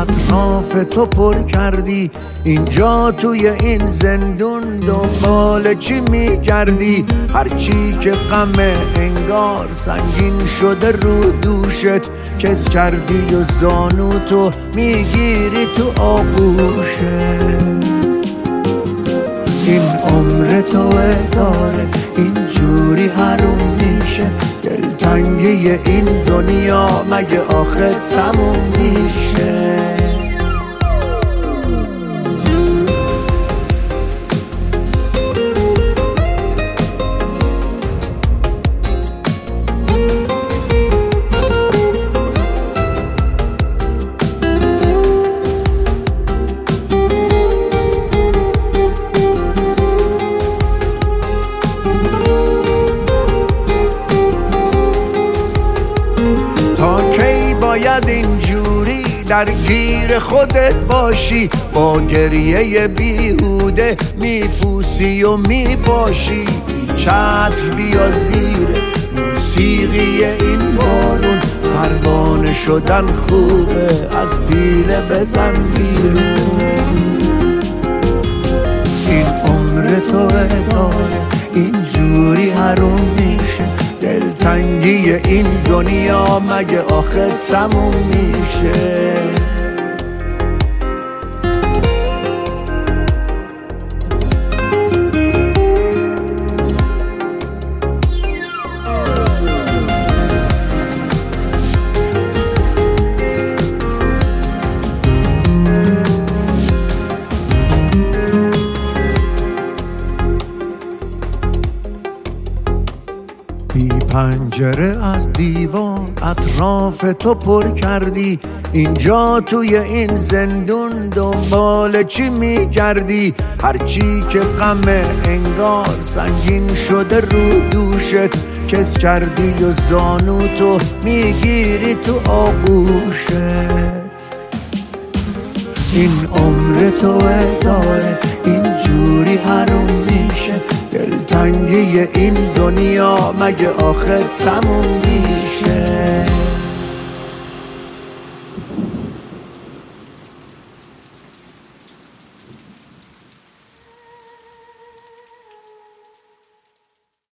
اطراف تو پر کردی، اینجا توی این زندون دنبال چی میگردی؟ هرچی که غم انگار سنگین شده رو دوشت، کس کردی و زانو تو میگیری تو آغوشت. این عمر توه داره اینجوری حروم میشه، دلتنگی این دنیا مگه آخه تموم میشه؟ تا کی باید اینجوری درگیر خودت باشی؟ با گریه بیهوده میپوسی و میپاشی. چتر بیا زیر موسیقی این بارون، پروانه شدن خوبه از پیله بزن بیرون. این عمر توه داره اینجوری حروم میشه، دلتنگی این دنیا مگه آخه تموم میشه؟ بی پنجره از دیوار اطراف تو پر کردی، اینجا توی این زندون دنبال چی میگردی؟ هرچی که غم انگار سنگین شده رو دوشت، کس کردی و زانو تو میگیری تو آغوشت. این عمر توه داره اینجوری حروم میشه، دلتنگی این دنیا مگه آخه تموم میشه؟